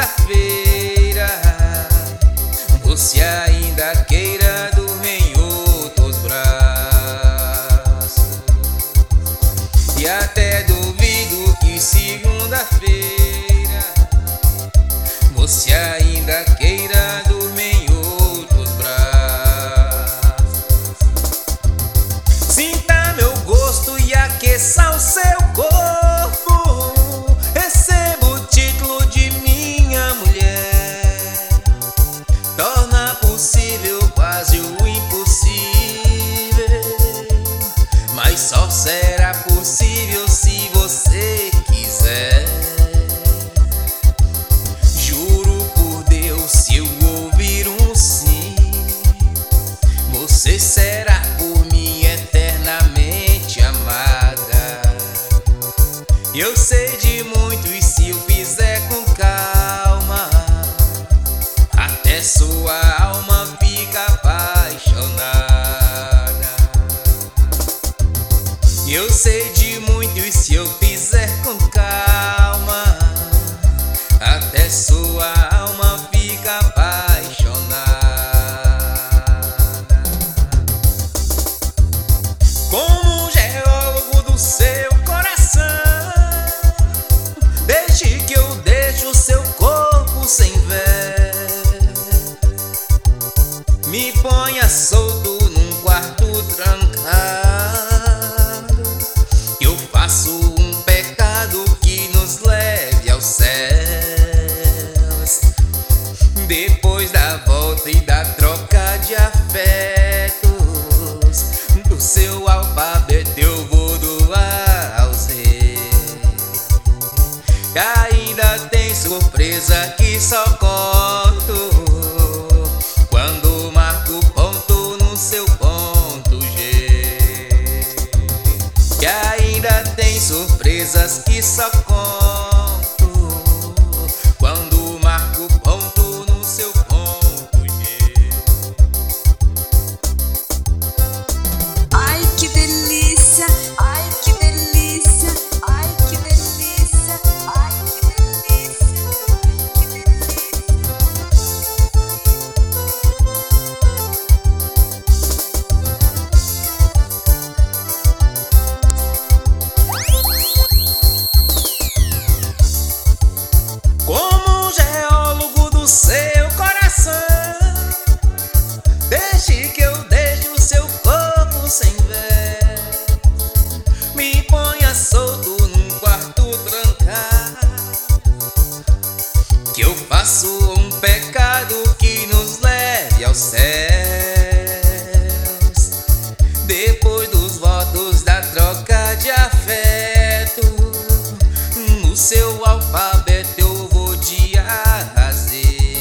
segunda-feira você ainda queira dormir em outros braços. E até duvido que segunda-feira você ainda queira dormir em outros braços. Sinta meu gosto e aqueça o seu corpo. Receba o título de minha mulher. Torna possível quase o impossível, mas só será possível se você quiser. Juro por Deus, se eu ouvir um sim, você será por mim eternamente amada. Eu sei de muito e se eu fizer com calma, até sua alma fica apaixonada. Eu sei de muito e se eu fizer com calma, até sua alma fica apaixonada. Como um geólogo do seu coração, deixe que eu deixe o seu corpo sem véu. Me ponha solto num quarto trancado, que eu faço um pecado que nos leve aos céus. Depois da volta e da troca de afetos, do seu alfabeto eu vou do A ao Z. Ainda tem surpresa que só conto quando marco ponto no seu ponto G. E ainda tem surpresas que só conto quando marco ponto no seu ponto G. Ai que delícia, ai que delícia, ai que delícia, ai que delícia, ai que delícia. Como um geólogo do seu coração, deixe que eu deixe o seu corpo sem véu. Me ponha solto num quarto trancado, que eu faço um pecado que nos leve aos céus. Depois dos votos da troca de afeto, no seu alfabeto eu vou de A a Z.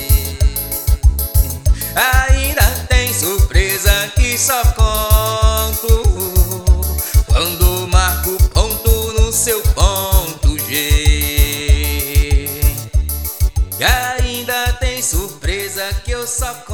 Ainda tem surpresa que só conto quando marco ponto no seu ponto G. E ainda tem surpresa que eu só conto